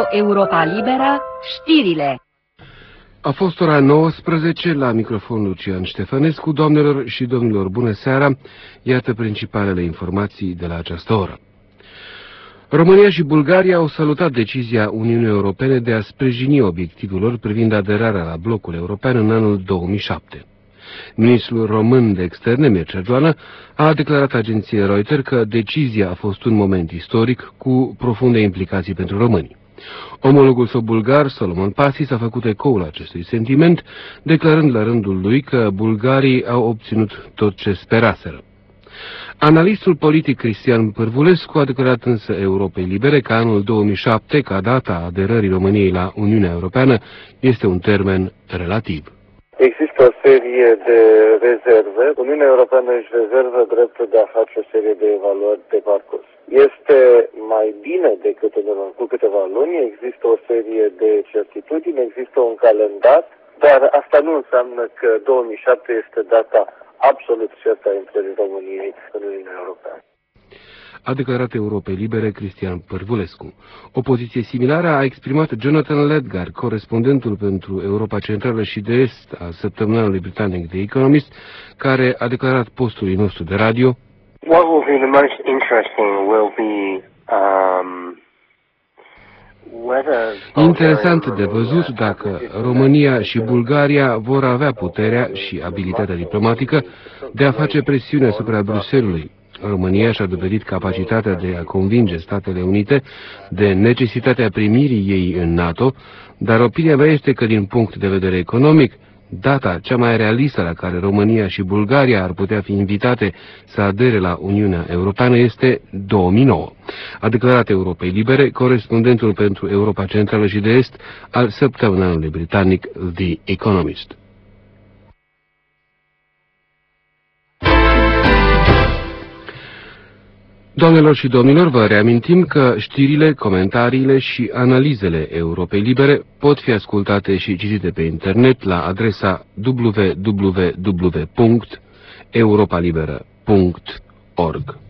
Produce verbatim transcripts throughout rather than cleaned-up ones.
Europa Liberă, știrile. A fost ora nouăsprezece, la microfon Lucian Ștefănescu. Doamnelor și domnilor, bună seara! Iată principalele informații de la această oră. România și Bulgaria au salutat decizia Uniunii Europene de a sprijini obiectivul lor privind aderarea la blocul european în anul două mii șapte. Ministrul român de externe, Mircea Joană, a declarat agenției Reuters că decizia a fost un moment istoric cu profunde implicații pentru români. Omologul său bulgar, Solomon Pasi, s-a făcut ecoul acestui sentiment, declarând la rândul lui că bulgarii au obținut tot ce speraseră. Analistul politic Cristian Pârvulescu a declarat însă Europei Libere că anul două mii șapte, ca data aderării României la Uniunea Europeană, este un termen relativ. Există o serie de rezerve. Uniunea Europeană își rezervă dreptul de a face o serie de evaluări de parcurs. Este mai bine decât în urmă cu câteva luni, există o serie de certitudini, există un calendar, dar asta nu înseamnă că două mii șapte este data absolut certă a intrării României în Uniunea Europeană. A declarat Europei Libere Cristian Pârvulescu. O poziție similară a exprimat Jonathan Ledgar, corespondentul pentru Europa Centrală și de Est a săptămânalului britanic The Economist, care a declarat postului nostru de radio: What will be the most interesting will be um, whether Interesant de văzut dacă România și Bulgaria vor avea puterea și abilitatea diplomatică de a face presiune asupra Bruxellesului. România și-a dovedit capacitatea de a convinge Statele Unite de necesitatea primirii ei în NATO, dar opinia mea este că, din punct de vedere economic, data cea mai realistă la care România și Bulgaria ar putea fi invitate să adere la Uniunea Europeană este două mii nouă, a declarat Europei Libere corespondentul pentru Europa Centrală și de Est al săptămânalului britanic The Economist. Doamnelor și domnilor, vă reamintim că știrile, comentariile și analizele Europei Libere pot fi ascultate și citite pe internet la adresa w w w punct europa liberă punct org.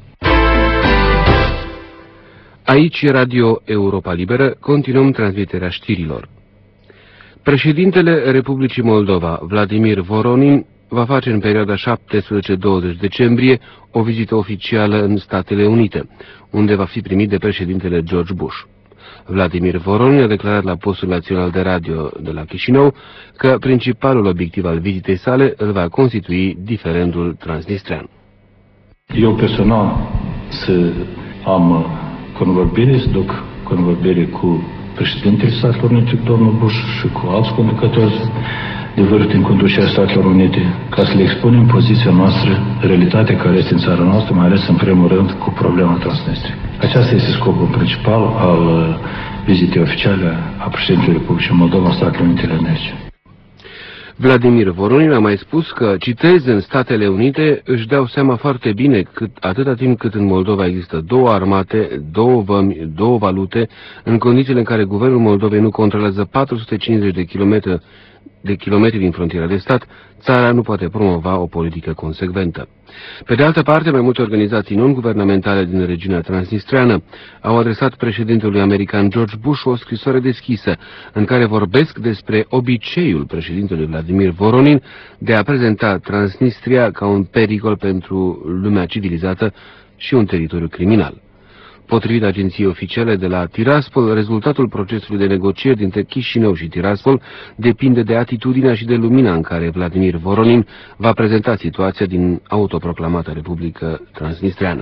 Aici Radio Europa Liberă, continuăm transmiterea știrilor. Președintele Republicii Moldova, Vladimir Voronin, va face în perioada șaptesprezece douăzeci decembrie o vizită oficială în Statele Unite, unde va fi primit de președintele George Bush. Vladimir Voronin a declarat la postul național de radio de la Chișinău că principalul obiectiv al vizitei sale îl va constitui diferendul transnistrean. Eu personal să am convorbire, să duc convorbire cu președintele Statelor Unite, domnul Bush, și cu alți conducători de vârf din conducerea Statelor Unite, ca să le expunem poziția noastră, realitatea care este în țara noastră, mai ales în primul rând cu problema Transnistriei. Aceasta este scopul principal al vizitei oficiale a președintelui Republicii Moldova în Statele Unite ale Americii. Vladimir Voronin a mai spus că, citez, în Statele Unite își dau seama foarte bine cât atâta timp cât în Moldova există două armate, două vămi, două valute, în condițiile în care guvernul Moldovei nu controlează patru sute cincizeci de kilometri de kilometri din frontiera de stat, țara nu poate promova o politică consecventă. Pe de altă parte, mai multe organizații non-guvernamentale din regiunea transnistreană au adresat președintelui american George Bush o scrisoare deschisă în care vorbesc despre obiceiul președintelui Vladimir Voronin de a prezenta Transnistria ca un pericol pentru lumea civilizată și un teritoriu criminal. Potrivit agenției oficiale de la Tiraspol, rezultatul procesului de negocieri dintre Chișinău și Tiraspol depinde de atitudinea și de lumina în care Vladimir Voronin va prezenta situația din autoproclamata Republică Transnistreană.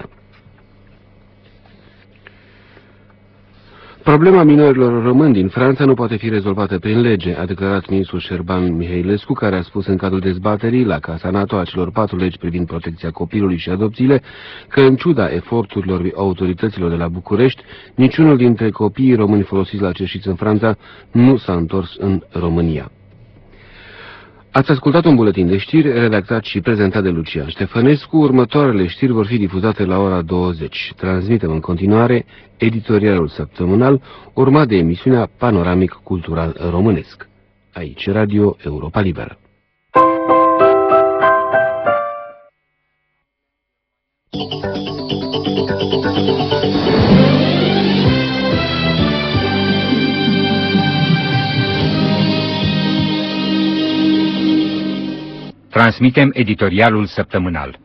Problema minorilor români din Franța nu poate fi rezolvată prin lege, a declarat ministrul Șerban Mihailescu, care a spus în cadrul dezbaterii la Casa NATO a celor patru legi privind protecția copilului și adopțiile că, în ciuda eforturilor autorităților de la București, niciunul dintre copiii români folosiți la cerșiți în Franța nu s-a întors în România. Ați ascultat un buletin de știri redactat și prezentat de Lucian Ștefănescu. Următoarele știri vor fi difuzate la ora douăzeci. Transmitem în continuare editorialul săptămânal, urmat de emisiunea Panoramic Cultural Românesc. Aici Radio Europa Liberă. Transmitem editorialul săptămânal.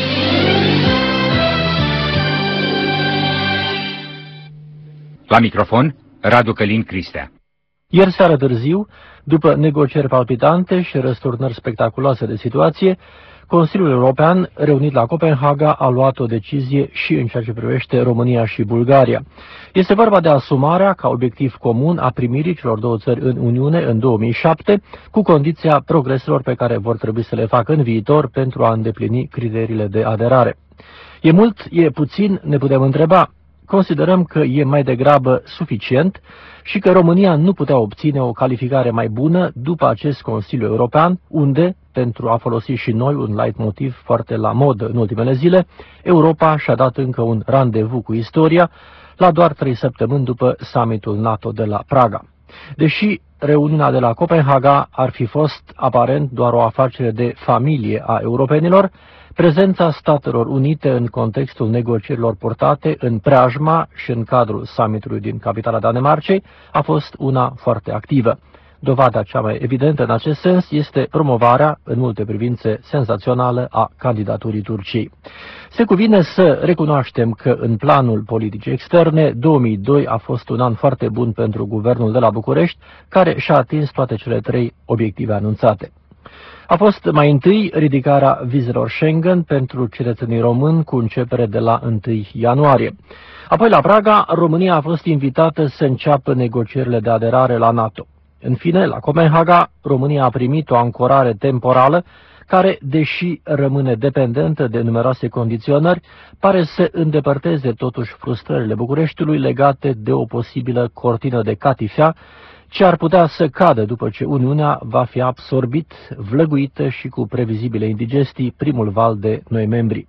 La microfon, Radu Călin Cristea. Ieri seară târziu, după negocieri palpitante și răsturnări spectaculoase de situație, Consiliul European, reunit la Copenhaga, a luat o decizie și în ceea ce privește România și Bulgaria. Este vorba de asumarea ca obiectiv comun a primirii celor două țări în Uniune în două mii șapte, cu condiția progreselor pe care vor trebui să le facă în viitor pentru a îndeplini criteriile de aderare. E mult, e puțin, ne putem întreba. Considerăm că e mai degrabă suficient și că România nu putea obține o calificare mai bună după acest Consiliu European, unde, pentru a folosi și noi un leitmotiv foarte la modă în ultimele zile, Europa și-a dat încă un randevu cu istoria, la doar trei săptămâni după summitul NATO de la Praga. Deși reuniunea de la Copenhaga ar fi fost aparent doar o afacere de familie a europenilor, prezența Statelor Unite în contextul negocierilor purtate în preajma și în cadrul summitului din capitala Danemarcei a fost una foarte activă. Dovada cea mai evidentă în acest sens este promovarea, în multe privințe senzațională, a candidaturii Turciei. Se cuvine să recunoaștem că în planul politicii externe, două mii doi a fost un an foarte bun pentru guvernul de la București, care și-a atins toate cele trei obiective anunțate. A fost mai întâi ridicarea vizelor Schengen pentru cetățenii români cu începere de la întâi ianuarie. Apoi la Praga, România a fost invitată să înceapă negocierile de aderare la NATO. În fine, la Copenhaga, România a primit o ancorare temporală care, deși rămâne dependentă de numeroase condiționări, pare să îndepărteze totuși frustrările Bucureștiului legate de o posibilă cortină de catifea ce ar putea să cadă după ce Uniunea va fi absorbit, vlăguită și cu previzibile indigestii primul val de noi membri.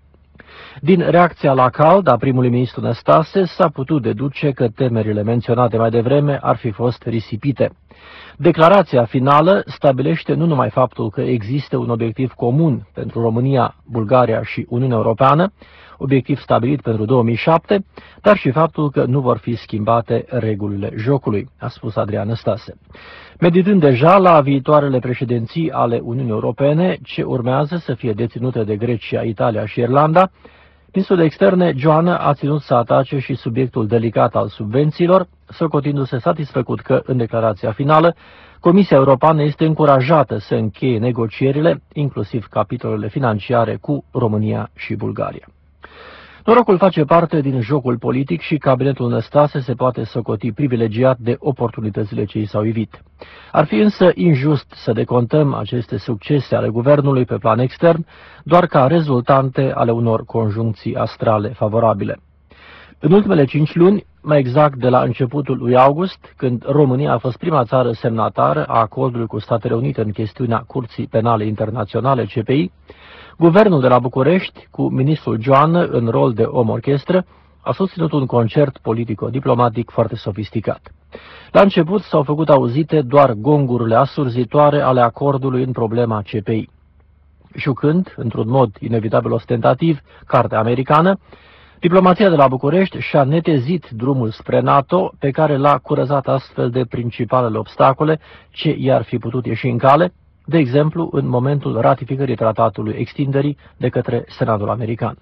Din reacția la cald a primului ministru Năstase s-a putut deduce că temerile menționate mai devreme ar fi fost risipite. Declarația finală stabilește nu numai faptul că există un obiectiv comun pentru România, Bulgaria și Uniunea Europeană, obiectiv stabilit pentru două mii șapte, dar și faptul că nu vor fi schimbate regulile jocului, a spus Adrian Năstase. Meditând deja la viitoarele președinții ale Uniunii Europene, ce urmează să fie deținute de Grecia, Italia și Irlanda, ministrul de externe Joană a ținut să atace și subiectul delicat al subvențiilor, socotindu-se satisfăcut că, în declarația finală, Comisia Europeană este încurajată să încheie negocierile, inclusiv capitolele financiare, cu România și Bulgaria. Norocul face parte din jocul politic și cabinetul Năstase se poate socoti privilegiat de oportunitățile ce i s-au ivit. Ar fi însă injust să decontăm aceste succese ale guvernului pe plan extern doar ca rezultante ale unor conjuncții astrale favorabile. În ultimele cinci luni, mai exact de la începutul lui august, când România a fost prima țară semnatară a acordului cu Statele Unite în chestiunea Curții Penale Internaționale C P I, guvernul de la București, cu ministrul Joană în rol de om-orchestră, a susținut un concert politico-diplomatic foarte sofisticat. La început s-au făcut auzite doar gongurile asurzitoare ale acordului în problema C P I. Jucând, într-un mod inevitabil ostentativ, cartea americană, diplomația de la București și-a netezit drumul spre NATO, pe care l-a curățat astfel de principalele obstacole ce i-ar fi putut ieși în cale, de exemplu, în momentul ratificării tratatului extinderii de către Senatul american.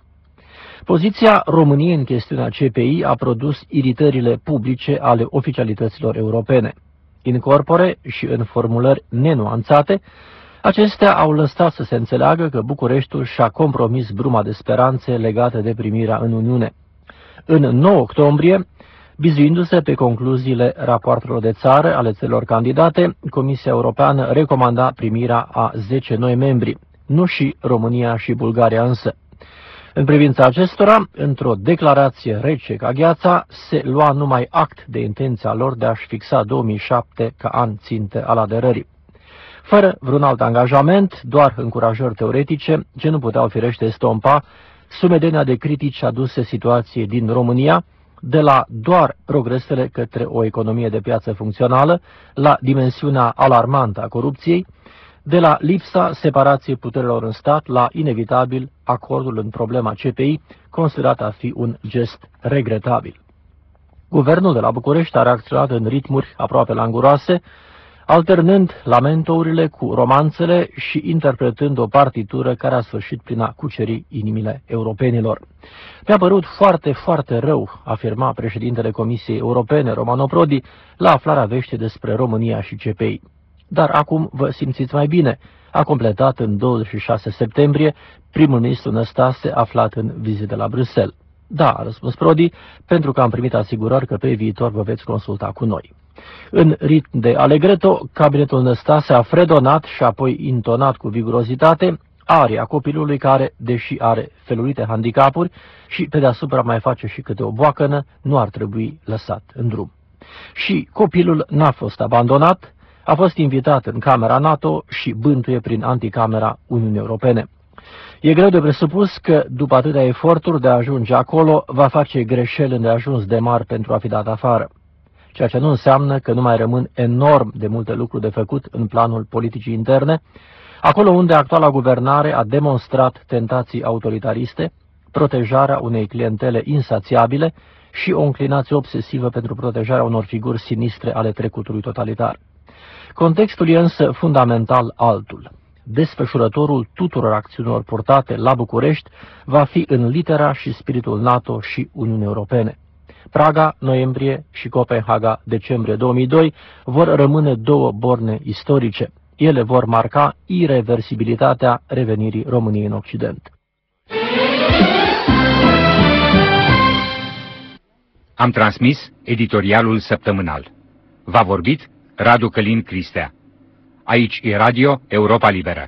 Poziția României în chestiunea C P I a produs iritările publice ale oficialităților europene. In corpore și în formulări nenuanțate, acestea au lăsat să se înțeleagă că Bucureștiul și-a compromis bruma de speranțe legate de primirea în Uniune. În nouă octombrie, bizuindu-se pe concluziile rapoartelor de țară ale țărilor candidate, Comisia Europeană recomanda primirea a zece noi membri, nu și România și Bulgaria însă. În privința acestora, într-o declarație rece ca gheața, se lua numai act de intenția lor de a-și fixa două mii șapte ca an țintă al aderării. Fără vreun alt angajament, doar încurajări teoretice, ce nu puteau firește estompa sumedenia de critici aduse situației din România, de la doar progresele către o economie de piață funcțională, la dimensiunea alarmantă a corupției, de la lipsa separației puterilor în stat, la inevitabil acordul în problema C P I, considerat a fi un gest regretabil. Guvernul de la București a reacționat în ritmuri aproape languroase, alternând lamentourile cu romanțele și interpretând o partitură care a sfârșit prin a cuceri inimile europenilor. Mi-a părut foarte, foarte rău, afirma președintele Comisiei Europene, Romano Prodi, la aflarea veștii despre România și C P I. Dar acum vă simțiți mai bine, a completat în douăzeci și șase septembrie primul ministru Năstase aflat în vizită la Bruxelles. Da, a răspuns Prodi, pentru că am primit asigurări că pe viitor vă veți consulta cu noi. În ritm de allegretto, cabinetul Năstase a fredonat și apoi intonat cu vigurozitate aria copilului care, deși are felurite handicapuri și pe deasupra mai face și câte o boacănă, nu ar trebui lăsat în drum. Și copilul n-a fost abandonat, a fost invitat în Camera NATO și bântuie prin anticamera Uniunii Europene. E greu de presupus că, după atâtea eforturi de a ajunge acolo, va face greșeli îndeajuns de mari pentru a fi dat afară. Ceea ce nu înseamnă că nu mai rămân enorm de multe lucruri de făcut în planul politicii interne, acolo unde actuala guvernare a demonstrat tentații autoritariste, protejarea unei clientele insațiabile și o înclinație obsesivă pentru protejarea unor figuri sinistre ale trecutului totalitar. Contextul e însă fundamental altul. Desfășurătorul tuturor acțiunilor purtate la București va fi în litera și spiritul NATO și Uniunii Europene. Praga, noiembrie, și Copenhaga, decembrie două mii doi, vor rămâne două borne istorice. Ele vor marca ireversibilitatea revenirii României în Occident. Am transmis editorialul săptămânal. V-a vorbit Radu Călin Cristea. Aici e Radio Europa Liberă.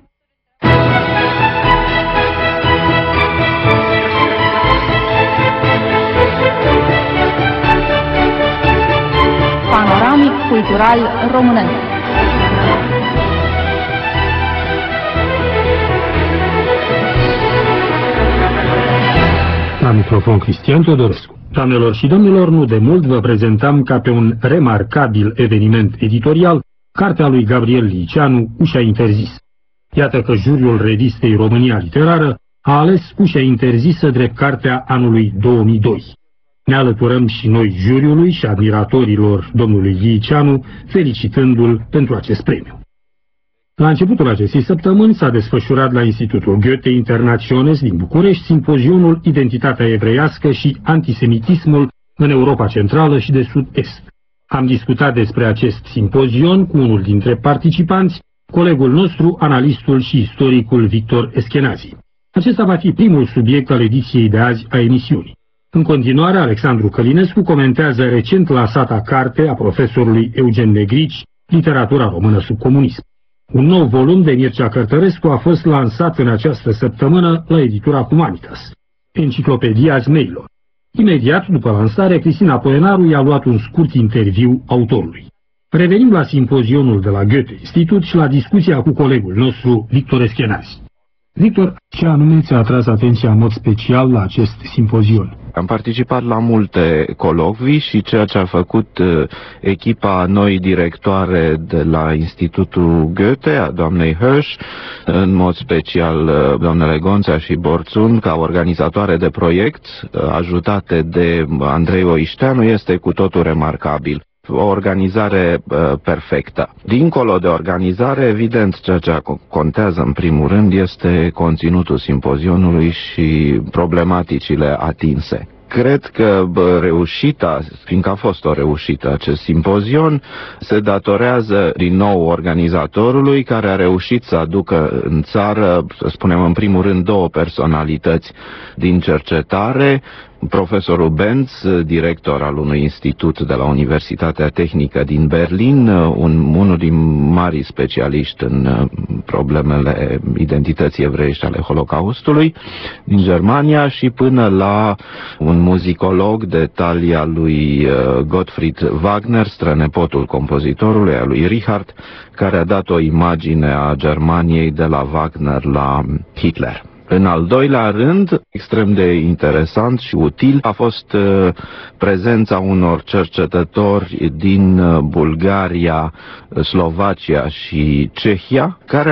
Panoramic cultural românesc. La microfon Cristian Teodorescu. Doamnelor și domnilor, nu de mult vă prezentam ca pe un remarcabil eveniment editorial cartea lui Gabriel Liceanu, Ușa interzisă. Iată că juriul revistei România Literară a ales Ușa interzisă drept cartea anului două mii doi. Ne alăturăm și noi juriului și admiratorilor domnului Liceanu, felicitându-l pentru acest premiu. La începutul acestei săptămâni s-a desfășurat la Institutul Goethe Internationes din București simpozionul Identitatea evreiască și antisemitismul în Europa Centrală și de Sud-Est. Am discutat despre acest simpozion cu unul dintre participanți, colegul nostru, analistul și istoricul Victor Eschenazi. Acesta va fi primul subiect al ediției de azi a emisiunii. În continuare, Alexandru Călinescu comentează recent lansata carte a profesorului Eugen Negrici, Literatura română sub comunism. Un nou volum de Mircea Cărtărescu a fost lansat în această săptămână la editura Humanitas, Enciclopedia Zmeilor. Imediat după lansare, Cristina Poenaru i-a luat un scurt interviu autorului. Revenim la simpozionul de la Goethe Institut și la discuția cu colegul nostru, Victor Eschenazi. Victor, ce anume ți-a atras atenția în mod special la acest simpozion? Am participat la multe colocvii și ceea ce a făcut uh, echipa noi directoare de la Institutul Goethe, a doamnei Hirsch, în mod special uh, doamnele Gonțea și Borțun, ca organizatoare de proiect, uh, ajutate de Andrei Oișteanu, este cu totul remarcabil. O organizare uh, perfectă. Dincolo de organizare, evident, ceea ce contează în primul rând este conținutul simpozionului și problematicile atinse. Cred că bă, reușita, fiindcă a fost o reușită acest simpozion, se datorează din nou organizatorului care a reușit să aducă în țară, să spunem în primul rând, două personalități din cercetare, profesorul Benz, director al unui institut de la Universitatea Tehnică din Berlin, un, unul din marii specialiști în problemele identității evreiești ale Holocaustului din Germania, și până la un muzicolog de talia lui Gottfried Wagner, strănepotul compozitorului, a lui Richard, care a dat o imagine a Germaniei de la Wagner la Hitler. În al doilea rând, extrem de interesant și util, a fost uh, prezența unor cercetători din uh, Bulgaria, Slovacia și Cehia, care au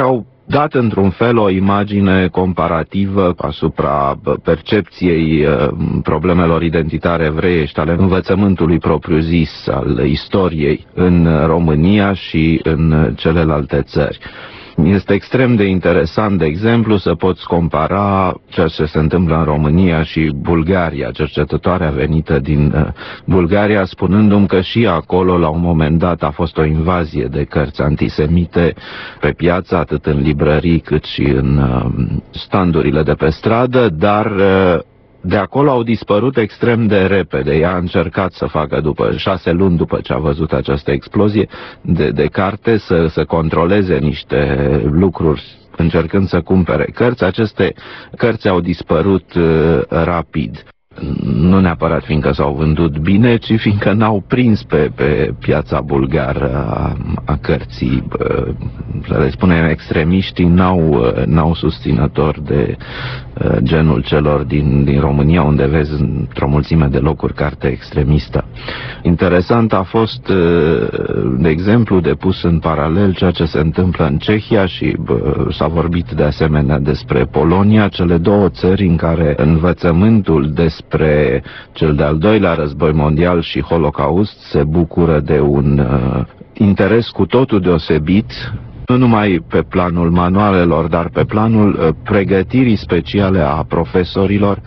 dat într-un fel o imagine comparativă asupra percepției problemelor identitare evreiești, ale învățământului propriu-zis, al istoriei în România și în celelalte țări. Este extrem de interesant, de exemplu, să poți compara ceea ce se întâmplă în România și Bulgaria, cercetătoarea venită din Bulgaria, spunându-mi că și acolo, la un moment dat, a fost o invazie de cărți antisemite pe piață, atât în librării cât și în standurile de pe stradă, dar de acolo au dispărut extrem de repede. Ea a încercat să facă, după șase luni după ce a văzut această explozie de, de carte, să, să controleze niște lucruri, încercând să cumpere cărți. Aceste cărți au dispărut uh, rapid. Nu neapărat fiindcă s-au vândut bine, ci fiindcă n-au prins pe, pe piața bulgară a, a cărții. Să le spunem, extremiștii n-au, n-au susținători de genul celor din, din România, unde vezi într-o mulțime de locuri carte extremistă. Interesant a fost, de exemplu, de pus în paralel ceea ce se întâmplă în Cehia și s-a vorbit de asemenea despre Polonia, cele două țări în care învățământul despre spre cel de-al doilea război mondial și Holocaust se bucură de un uh, interes cu totul deosebit, nu numai pe planul manualelor, dar pe planul uh, pregătirii speciale a profesorilor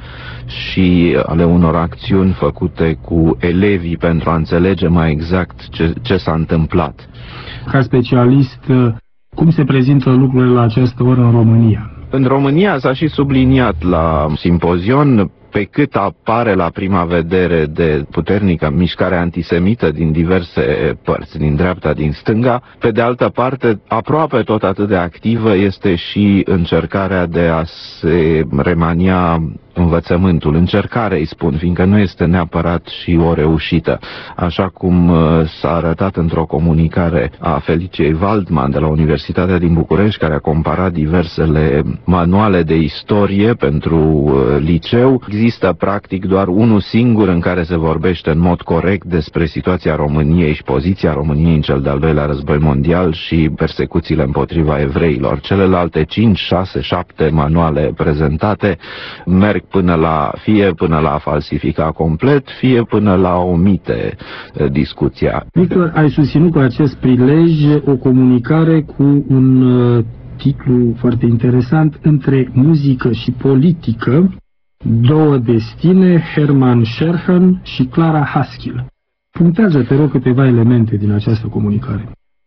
și ale unor acțiuni făcute cu elevii pentru a înțelege mai exact ce, ce s-a întâmplat. Ca specialist, cum se prezintă lucrurile la această oră în România? În România s-a și subliniat la simpozion, pe cât apare la prima vedere de puternică mișcare antisemită din diverse părți, din dreapta, din stânga, pe de altă parte, aproape tot atât de activă este și încercarea de a se remania învățământul. Încercare, îi spun, fiindcă nu este neapărat și o reușită. Așa cum s-a arătat într-o comunicare a Feliciei Waldman de la Universitatea din București, care a comparat diversele manuale de istorie pentru liceu, există practic doar unul singur în care se vorbește în mod corect despre situația României și poziția României în cel de-al doilea război mondial și persecuțiile împotriva evreilor. Celelalte cinci, șase, șapte manuale prezentate merg până la, fie până la a falsifica complet, fie până la a omite discuția. Victor, ai susținut cu acest prilej o comunicare cu un uh, titlu foarte interesant, Între muzică și politică, două destine, Hermann Scherchen și Clara Haskell. Punctează, te rog, câteva elemente din această comunicare.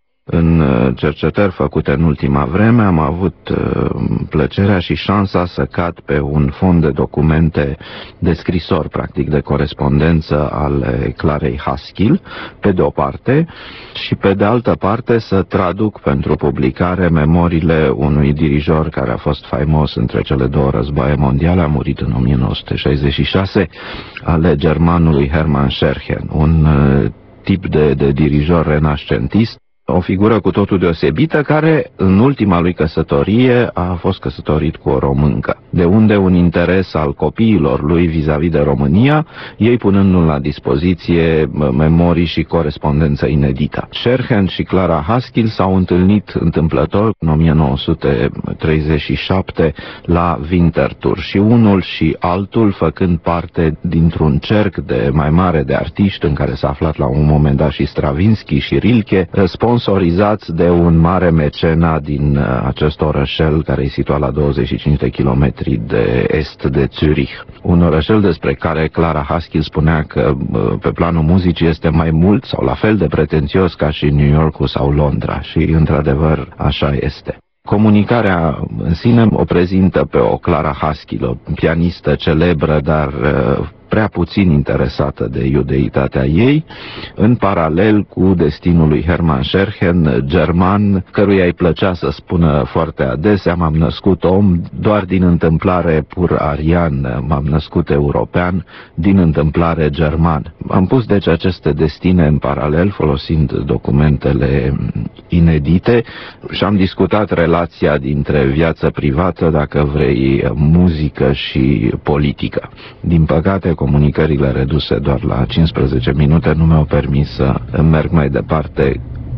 În cercetări făcute în ultima vreme am avut plăcerea și șansa să cad pe un fond de documente de scrisori, practic de corespondență ale Clarei Haskell, pe de o parte, și pe de altă parte să traduc pentru publicare memoriile unui dirijor care a fost faimos între cele două războaie mondiale, a murit în o mie nouă sute șaizeci și șase, ale germanului Hermann Scherchen, un tip de, de dirijor renascentist, o figură cu totul deosebită, care în ultima lui căsătorie a fost căsătorit cu o româncă. De unde un interes al copiilor lui vis-a-vis de România, ei punându-l la dispoziție memorii și corespondență inedită. Scherchen și Clara Haskell s-au întâlnit întâmplător în o mie nouă sute treizeci și șapte la Winterthur și unul și altul făcând parte dintr-un cerc de mai mare de artiști în care s-a aflat la un moment dat și Stravinsky și Rilke, sponsorizați de un mare mecena din acest orășel care e situat la douăzeci și cinci de kilometri de est de Zurich. Un orășel despre care Clara Haskell spunea că pe planul muzicii este mai mult sau la fel de pretențios ca și New Yorkul sau Londra și într-adevăr așa este. Comunicarea în sine o prezintă pe o Clara Haskell, o pianistă celebră, dar prea puțin interesată de iudeitatea ei, în paralel cu destinul lui Hermann Scherchen, german, căruia îi plăcea să spună foarte adesea: m-am născut om doar din întâmplare pur arian, m-am născut european din întâmplare german. Am pus deci aceste destine în paralel folosind documentele inedite și am discutat relația dintre viață privată, dacă vrei, muzică și politică. Din păcate, comunicările reduse doar la cincisprezece minute nu mi-au permis să merg mai departe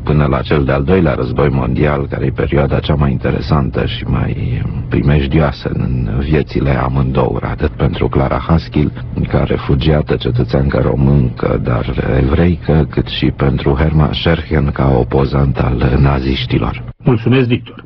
până la cel de-al doilea război mondial, care e perioada cea mai interesantă și mai primejdioasă în viețile amândouă, atât pentru Clara Haskell, ca refugiată cetățeancă româncă, dar evreică, cât și pentru Hermann Scherchen, ca opozant al naziștilor. Mulțumesc, Victor!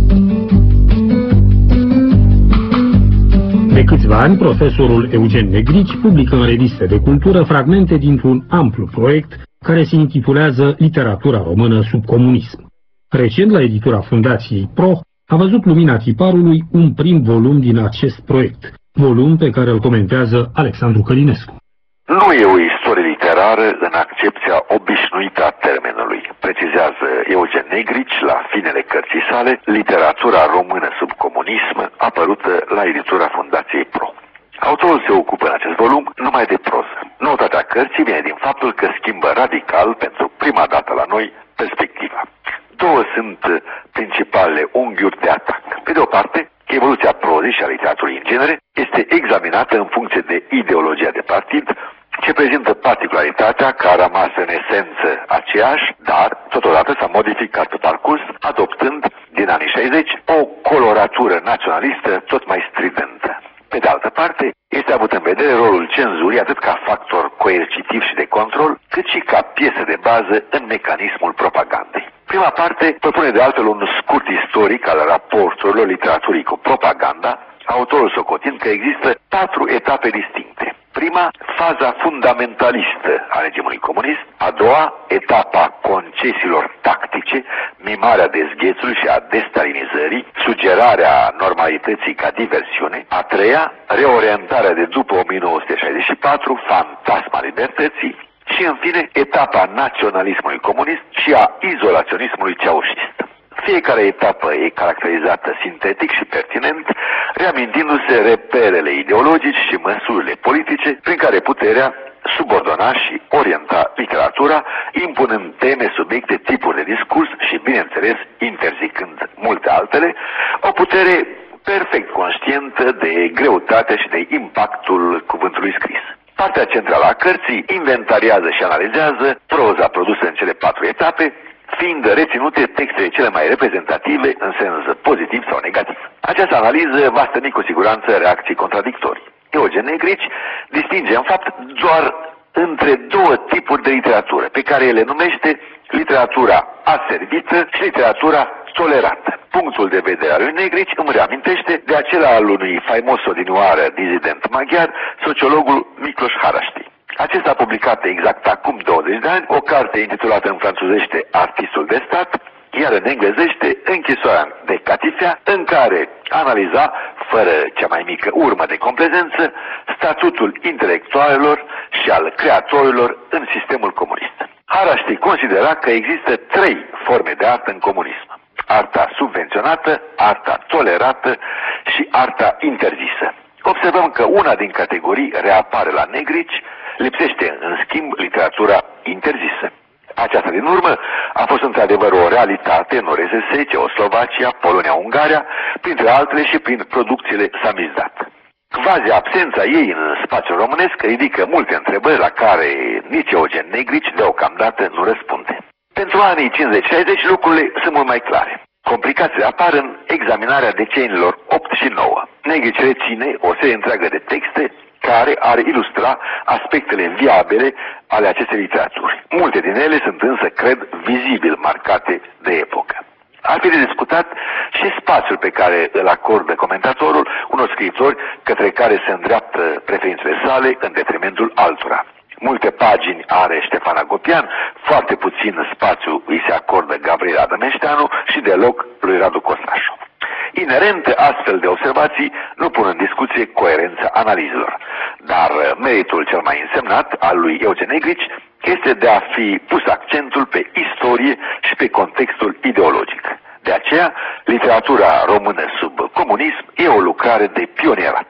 De câțiva ani, profesorul Eugen Negrici publică în reviste de cultură fragmente dintr-un amplu proiect care se intitulează Literatura română sub comunism. Recent, la editura Fundației Pro, a văzut lumina tiparului un prim volum din acest proiect, volum pe care îl comentează Alexandru Călinescu. Nu e o istorie literară în accepția obișnuită a termenului, precizează Eugen Negrici la finele cărții sale, Literatura română sub comunism, apărută la editura Fundației Pro. Autorul se ocupă în acest volum numai de proză. Noutatea cărții vine din faptul că schimbă radical, pentru prima dată la noi, perspectiva. Două sunt principalele unghiuri de atac. Pe de o parte, evoluția prozei și a literaturii în genere este examinată în funcție de ideologia de partid, ce prezintă particularitatea că a rămas în esență aceeași, dar totodată s-a modificat pe parcurs, adoptând din anii șaizeci o coloratură naționalistă tot mai stridentă. Pe de altă parte, este avut în vedere rolul cenzurii atât ca factor coercitiv și de control, cât și ca piesă de bază în mecanismul propagandei. Prima parte propune de altfel un scurt istoric al raporturilor literaturii cu propaganda, autorul socotind că există patru etape distincte. Prima, faza fundamentalistă a regimului comunist, a doua, etapa concesiilor tactice, mimarea dezghețului și a destalinizării, sugerarea normalității ca diversiune, a treia, reorientarea de după o mie nouă sute șaizeci și patru, fantasma libertății, și în fine, etapa naționalismului comunist și a izolaționismului ceaușist. Fiecare etapă e caracterizată sintetic și pertinent, reamintindu-se reperele ideologice și măsurile politice prin care puterea subordona și orienta literatura, impunând teme, subiecte, tipuri de discurs și, bineînțeles, interzicând multe altele, o putere perfect conștientă de greutatea și de impactul cuvântului scris. Partea centrală a cărții inventariază și analizează proza produsă în cele patru etape, fiind reținute textele cele mai reprezentative în sens pozitiv sau negativ. Această analiză va stârni cu siguranță reacții contradictorii. Eugen Negrici distinge în fapt doar între două tipuri de literatură, pe care el le numește literatura aservită și literatura tolerată. Punctul de vedere al lui Negrici îmi reamintește de acela al unui faimos odinioară dizident maghiar, sociologul Miklos Haraști. Acesta a publicat exact acum douăzeci de ani o carte intitulată în franțuzește Artistul de stat, iar în englezește Închisoarea de Catifea, în care analiza, fără cea mai mică urmă de complezență, statutul intelectualelor și al creatorilor în sistemul comunist. Haraști considera că există trei forme de artă în comunism: arta subvenționată, arta tolerată și arta interzisă. Observăm că una din categorii reapare la Negrici, lipsește în schimb literatura interzisă. Aceasta din urmă a fost într-adevăr o realitate în U R S S, Ceoslovacia, Polonia, Ungaria, printre altele și prin producțiile samizdat. Quasi absența ei în spațiul românesc ridică multe întrebări la care nici Eugen Negrici deocamdată nu răspunde. Pentru anii cincizeci șaizeci lucrurile sunt mult mai clare. Complicațiile apar în examinarea deceniilor opt și nouă. Negrici reține o serie întreagă de texte care ar ilustra aspectele viabile ale acestei literaturi. Multe din ele sunt însă, cred, vizibil marcate de epocă. Ar fi de discutat și spațiul pe care îl acordă comentatorul unor scriitori către care se îndreaptă preferințele sale în detrimentul altora. Multe pagini are Ștefan Agopian, foarte puțin spațiu îi se acordă Gabriel Adămeșteanu și deloc lui Radu Costașu. Inerente astfel de observații nu pun în discuție coerența analizelor, dar meritul cel mai însemnat al lui Eugen Negrici este de a fi pus accentul pe istorie și pe contextul ideologic. De aceea, literatura română sub comunism e o lucrare de pionierat.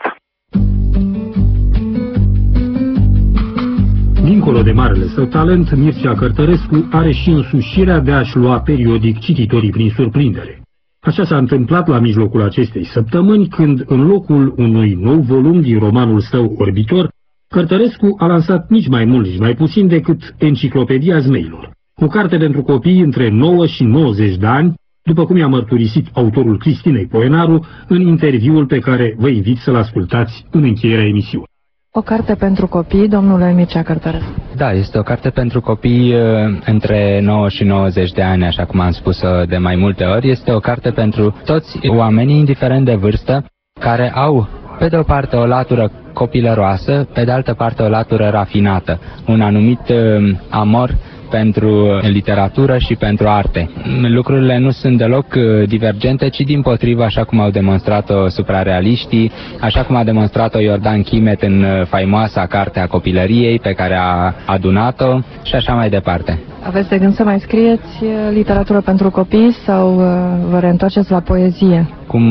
Dincolo de marele său talent, Mircea Cărtărescu are și însușirea de a-și lua periodic cititorii prin surprindere. Așa s-a întâmplat la mijlocul acestei săptămâni, când, în locul unui nou volum din romanul său Orbitor, Cărtărescu a lansat nici mai mult, nici mai puțin decât Enciclopedia Zmeilor, o carte pentru copii între nouă și nouăzeci de ani, după cum i-a mărturisit autorul Cristinei Poenaru în interviul pe care vă invit să-l ascultați în încheierea emisiunii. O carte pentru copii, domnule Mircea Cărtărescu. Da, este o carte pentru copii uh, între nouă și nouăzeci de ani, așa cum am spus de mai multe ori. Este o carte pentru toți oamenii, indiferent de vârstă, care au, pe de o parte, o latură copilăroasă, pe de altă parte, o latură rafinată, un anumit uh, amor pentru literatură și pentru arte. Lucrurile nu sunt deloc divergente, ci dimpotrivă, așa cum au demonstrat-o suprarealiștii, așa cum a demonstrat-o Iordan Chimet în faimoasa carte a copilăriei pe care a adunat-o și așa mai departe. Aveți de gând să mai scrieți literatură pentru copii sau vă reîntoarceți la poezie? Cum...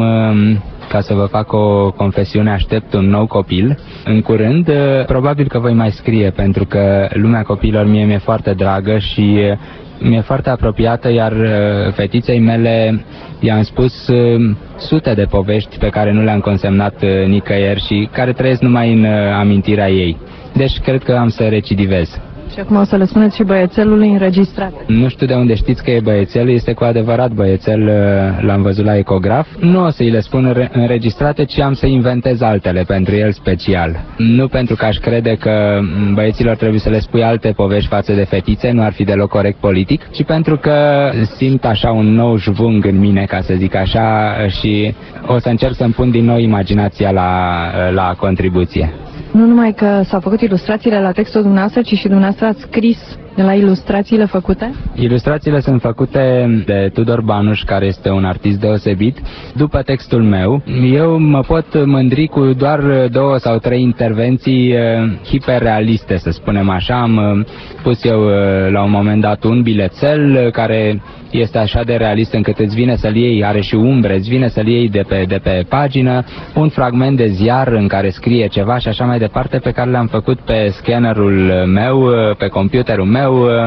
Ca să vă fac o confesiune, aștept un nou copil. În curând, probabil că voi mai scrie, pentru că lumea copiilor mie mi-e foarte dragă și mi-e foarte apropiată, iar fetiței mele i-am spus sute de povești pe care nu le-am consemnat nicăieri și care trăiesc numai în amintirea ei. Deci cred că am să recidivez. Și acum o să le spuneți și băiețelului înregistrat. Nu știu de unde știți că e băiețel, este cu adevărat băiețel, l-am văzut la ecograf. Nu o să îi le spun înregistrate, ci am să inventez altele pentru el special. Nu pentru că aș crede că băieților trebuie să le spui alte povești față de fetițe, nu ar fi deloc corect politic, ci pentru că simt așa un nou jvung în mine, ca să zic așa, și o să încerc să-mi pun din nou imaginația la, la contribuție. Nu numai că s-au făcut ilustrațiile la textul dumneavoastră, ci și dumneavoastră ați scris de la ilustrațiile făcute? Ilustrațiile sunt făcute de Tudor Banuș, care este un artist deosebit, după textul meu. Eu mă pot mândri cu doar două sau trei intervenții hiperrealiste, să spunem așa. Am pus eu la un moment dat un bilețel care este așa de realist încât îți vine să-l iei, are și umbre, îți vine să-l iei de pe, de pe pagină, un fragment de ziar în care scrie ceva și așa mai departe, pe care le-am făcut pe scannerul meu, pe computerul meu,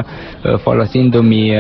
folosindu-mi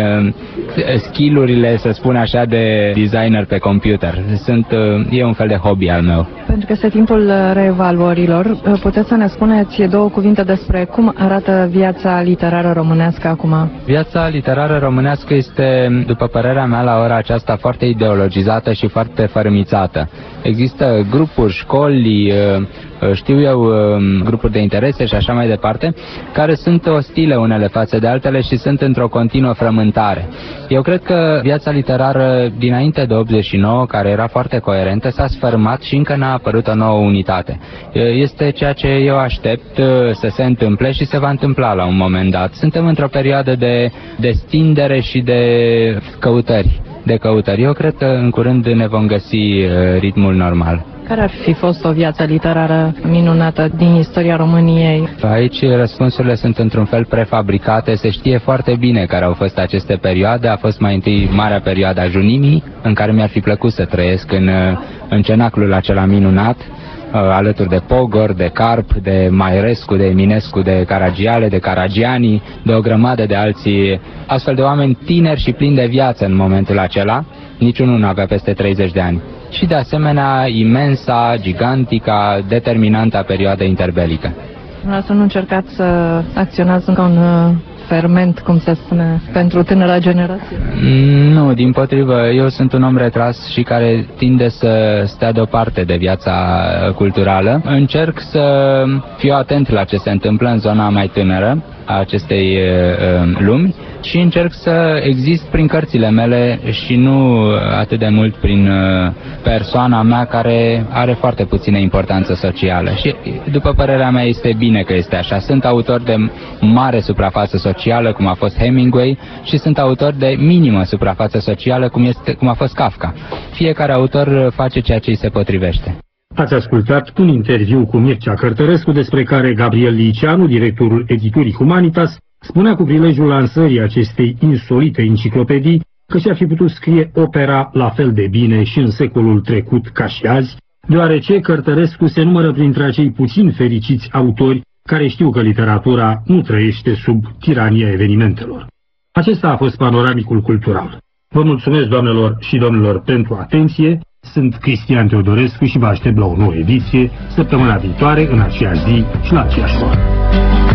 skill-urile, să spun așa, de designer pe computer. Sunt, e un fel de hobby al meu. Pentru că este timpul reevaluărilor, puteți să ne spuneți două cuvinte despre cum arată viața literară românească acum? Viața literară românească este, după părerea mea, la ora aceasta foarte ideologizată și foarte fărâmițată. Există grupuri, școli, știu eu, grupuri de interese și așa mai departe, care sunt ostile unele față de altele și sunt într-o continuă frământare. Eu cred că viața literară dinainte de optzeci și nouă, care era foarte coerentă, s-a sfărmat și încă n-a apărut o nouă unitate. Este ceea ce eu aștept să se întâmple și se va întâmpla la un moment dat. Suntem într-o perioadă de destindere și de căutări. de căutări. Eu cred că în curând ne vom găsi ritmul normal. Care ar fi fost o viață literară minunată din istoria României? Aici răspunsurile sunt într-un fel prefabricate. Se știe foarte bine care au fost aceste perioade. A fost mai întâi marea perioadă a junimii, în care mi-ar fi plăcut să trăiesc în, în cenaclul acela minunat, alături de Pogor, de Carp, de Mairescu, de Eminescu, de Caragiale, de Caragiani, de o grămadă de alții, astfel de oameni tineri și plini de viață în momentul acela. Niciunul nu avea peste treizeci de ani. Și de asemenea imensa, gigantica, determinanta perioadă interbelică. Dumneavoastră nu încercați să acționați încă un ferment, cum se spune, pentru tânăra generație? Nu, dimpotrivă, eu sunt un om retras și care tinde să stea deoparte de viața culturală. Încerc să fiu atent la ce se întâmplă în zona mai tânără a acestei uh, lumi și încerc să exist prin cărțile mele și nu atât de mult prin uh, persoana mea, care are foarte puțină importanță socială. Și după părerea mea este bine că este așa. Sunt autori de mare suprafață socială, cum a fost Hemingway, și sunt autori de minimă suprafață socială, cum, este, cum a fost Kafka. Fiecare autor face ceea ce îi se potrivește. Ați ascultat un interviu cu Mircea Cărtărescu, despre care Gabriel Liceanu, directorul editurii Humanitas, spunea cu prilejul lansării acestei insolite enciclopedii că și-ar fi putut scrie opera la fel de bine și în secolul trecut ca și azi, deoarece Cărtărescu se numără printre acei puțin fericiți autori care știu că literatura nu trăiește sub tirania evenimentelor. Acesta a fost panoramicul cultural. Vă mulțumesc, doamnelor și domnilor, pentru atenție. Sunt Cristian Teodorescu și vă aștept la o nouă ediție săptămâna viitoare, în aceeași zi și la aceeași oră.